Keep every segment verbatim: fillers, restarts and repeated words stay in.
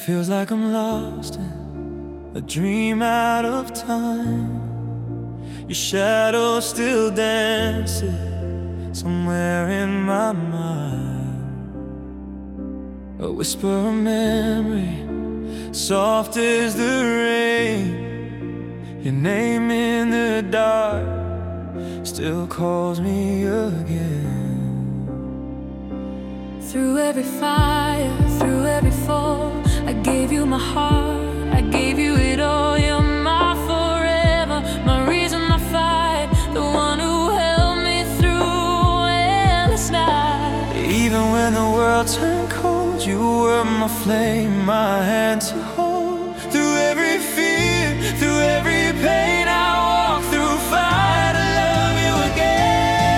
feels like I'm lost in a dream out of time. Your shadow still dances somewhere in my mind. A whisper of memory, soft as the rain. Your name in the dark still calls me again. Through every fire, through every fall, I gave you my heart, I gave you it all. You're my forever, my reason, my fight, the one who held me through endless night. Even when the world turned cold, you were my flame, my hand to hold. Through every fear, through every pain, I walk through fire to love you again.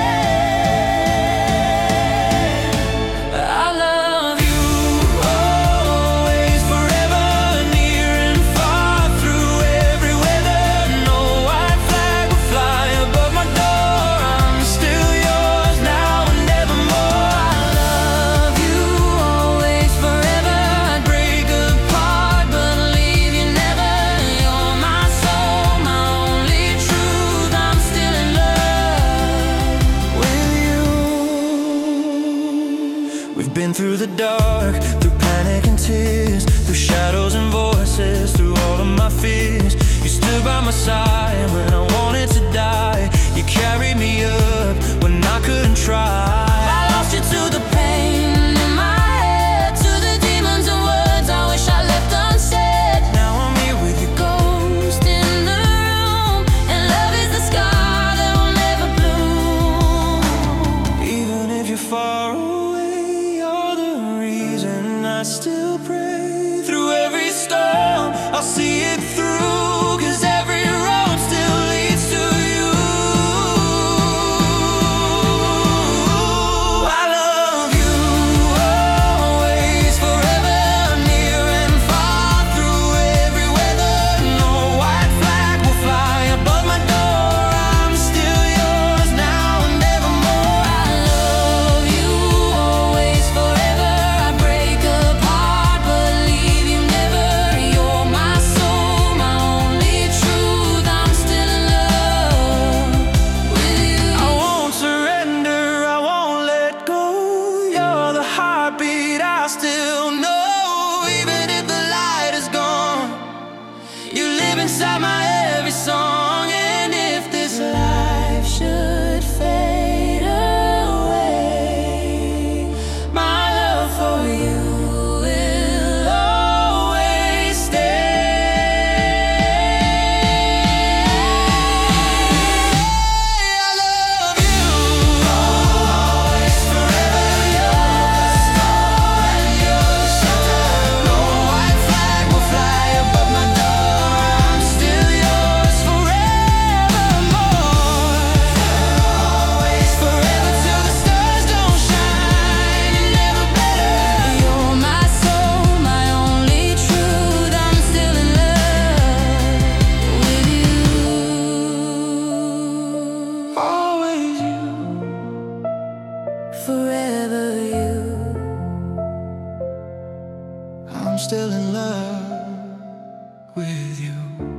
I love you always, forever, near and far, through every weather. No white flag will fly above my door. I'm still yours now and evermore. I love you always, forever. I'd break apart but leave you never. You're my soul, my only truth. I'm still in love with you. We've been through the dark, through panic and tears, through shadows and voices, through all of my fears. You stood by my side when I wanted to die. You carried me up when I couldn't try. I lost you to the pain in my head, to the demons and words I wish I left unsaid. Now I'm here with you, ghost in the room, and love is the scar that will never bloom. Even if you're far away, you're the reason I still pray. Through every storm, I'll see it through, 'cause every road still leads to you. I love you always, forever, near and far, through every weather. No white flag will fly above my door. I'm still yours now and evermore. I love you always, forever. I break apart but leave you never. You're my soul, my only truth. I'm still in love with you. I won't surrender, I won't let go. You're the heartbeat I still know. Even if the light is gone, you live inside my every song. And if this life should fade away, my love for you will always stay. I love you always, forever. You're the star and you're the shelter. No white flag will fly above my door. I'm still yours forevermore. Always, forever, till the stars don't shine. You're never better. You're my soul, my only truth. I'm still in love with you. Always you, forever you. I'm still in love with you.